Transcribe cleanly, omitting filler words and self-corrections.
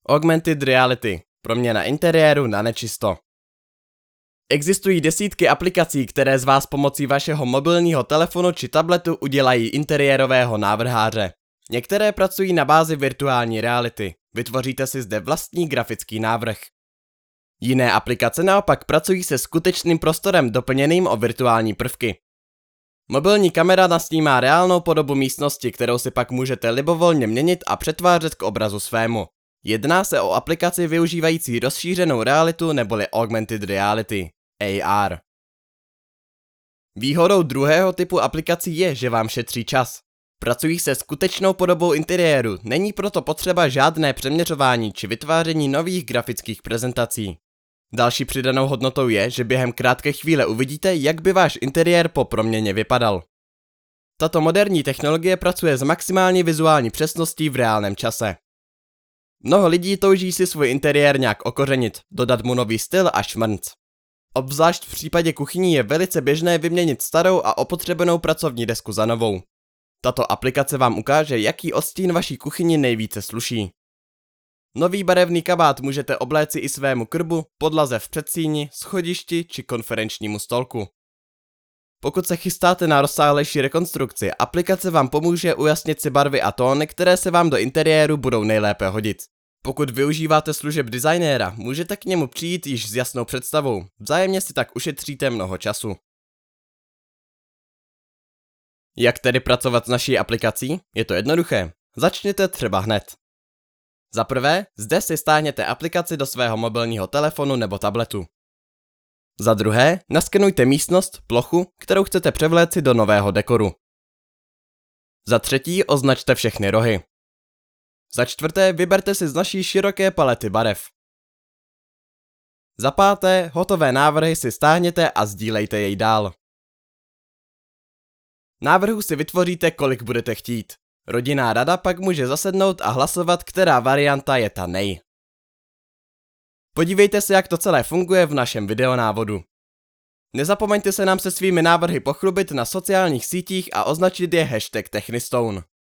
Augmented reality. Proměna interiéru na nečisto. Existují desítky aplikací, které z vás pomocí vašeho mobilního telefonu či tabletu udělají interiérového návrháře. Některé pracují na bázi virtuální reality. Vytvoříte si zde vlastní grafický návrh. Jiné aplikace naopak pracují se skutečným prostorem doplněným o virtuální prvky. Mobilní kamera nasnímá reálnou podobu místnosti, kterou si pak můžete libovolně měnit a přetvářet k obrazu svému. Jedná se o aplikaci využívající rozšířenou realitu neboli augmented reality, AR. Výhodou druhého typu aplikací je, že vám šetří čas. Pracují se skutečnou podobou interiéru, není proto potřeba žádné přeměřování či vytváření nových grafických prezentací. Další přidanou hodnotou je, že během krátké chvíle uvidíte, jak by váš interiér po proměně vypadal. Tato moderní technologie pracuje s maximální vizuální přesností v reálném čase. Mnoho lidí touží si svůj interiér nějak okořenit, dodat mu nový styl a šmrnc. Obzvlášť v případě kuchyní je velice běžné vyměnit starou a opotřebenou pracovní desku za novou. Tato aplikace vám ukáže, jaký odstín vaší kuchyni nejvíce sluší. Nový barevný kabát můžete obléci i svému krbu, podlaze v předsíni, schodišti či konferenčnímu stolku. Pokud se chystáte na rozsáhlejší rekonstrukci, aplikace vám pomůže ujasnit si barvy a tóny, které se vám do interiéru budou nejlépe hodit. Pokud využíváte služeb designéra, můžete k němu přijít již s jasnou představou, vzájemně si tak ušetříte mnoho času. Jak tedy pracovat s naší aplikací? Je to jednoduché. Začněte třeba hned. Za prvé, zde si stáhněte aplikaci do svého mobilního telefonu nebo tabletu. Za druhé, naskenujte místnost, plochu, kterou chcete převléci do nového dekoru. Za třetí, označte všechny rohy. Za čtvrté, vyberte si z naší široké palety barev. Za páté, hotové návrhy si stáhněte a sdílejte jej dál. Návrhů si vytvoříte, kolik budete chtít. Rodinná rada pak může zasednout a hlasovat, která varianta je ta nej. Podívejte se, jak to celé funguje v našem videonávodu. Nezapomeňte se nám se svými návrhy pochlubit na sociálních sítích a označit je #Technistone.